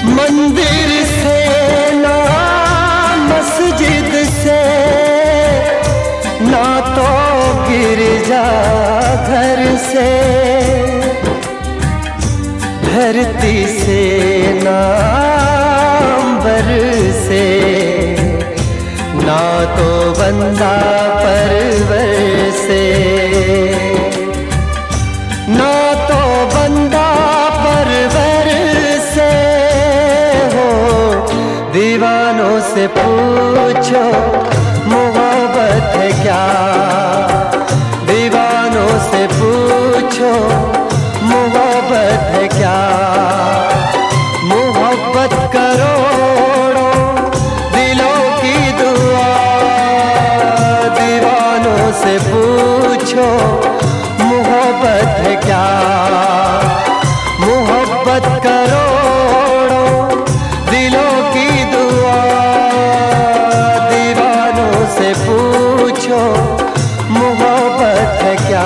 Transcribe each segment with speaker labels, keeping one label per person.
Speaker 1: मंदिर से ना मस्जिद से ना तो गिरजा घर से, धरती से ना अंबर से, ना तो बंदा परवर से, ना तो बंदा परवर से हो। दीवानों से पूछो मोहब्बत है क्या, दीवानों से पूछो मोहब्बत है क्या। मोहब्बत करोड़ों दिलों की दुआ, दीवानों से पूछो मोहब्बत है क्या। मोहब्बत करोड़ों दिलों की दुआ, दीवानों से पूछो मोहब्बत है क्या।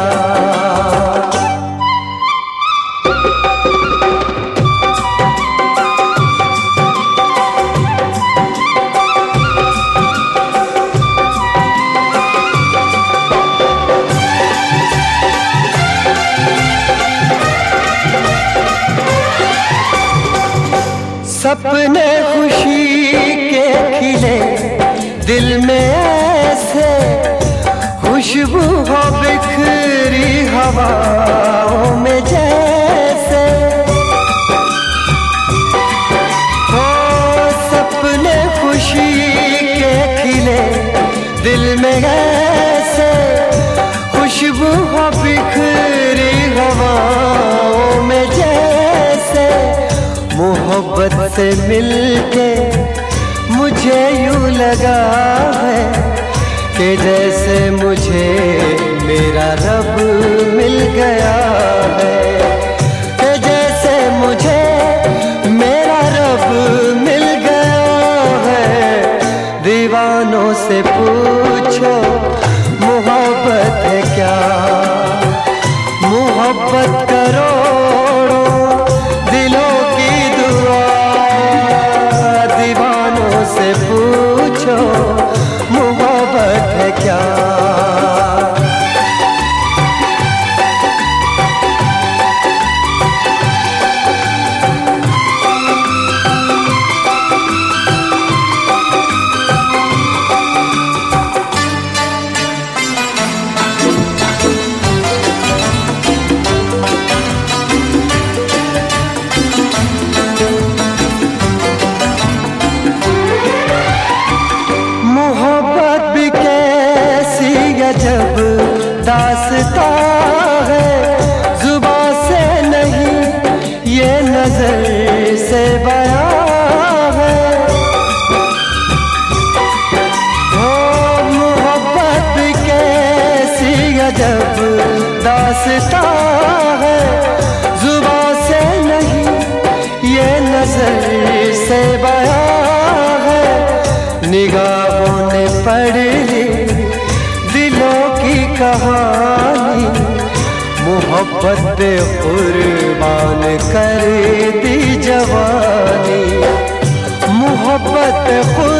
Speaker 1: सपने खुशी के खिले दिल में ऐसे, खुशबू हो बिखरी हवाओं में जैसे। हो सपने खुशी के खिले दिल में ऐसे, खुशबू हो बिखरी हवाओं में जैसे। मोहब्बत से मिलके मुझे यूं लगा है कि जैसे मुझे मेरा रब मिल गया है, कि जैसे मुझे मेरा रब मिल गया है। दीवानों से पूछो मोहब्बत है क्या। मोहब्बत करोड़ों दिलों की दुआ, दीवानों से पूछो मोहब्बत है क्या। जब दास्ता है जुबां से नहीं ये नजर से बयां है। हो मोहब्बत कैसी अजब दास्ता है, जुबां से नहीं ये नजर से बयां है। निगाहों ने पढ़ ली दिलों की कहानी, मोहब्बत पे कुर्बान कर दी जवानी। मोहब्बत पे